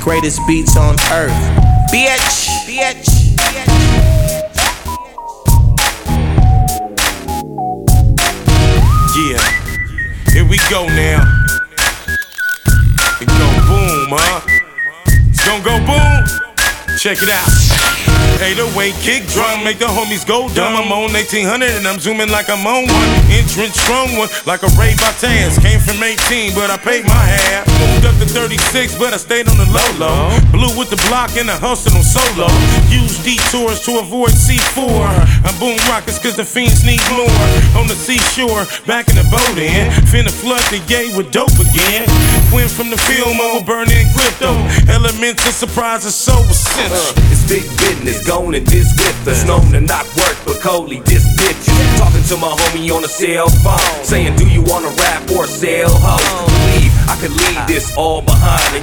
greatest beats on earth. Bitch. Yeah, here we go now. It go boom, huh? It's gonna go boom. Check it out. 808 kick drum, make the homies go dumb. I'm on 1800 and I'm zooming like I'm on one. Entrance strong one, like a Ray Bautaz. Came from 18, but I paid my half. Moved up to 36, but I stayed on the low. Blew with the block and I hustled on solo. Used detours to avoid C4. I'm boom rockets cause the fiends need more. On the seashore, back in the boat in. Finna flood the gate with dope again. Went from the film over burning crypto. Elements of surprise are so essential. It's big business, going and this with us. Known to not work, but Coley, this bitch. Talking to my homie on a cell phone, saying, do you wanna rap or sell hoes? Believe I could leave this all behind.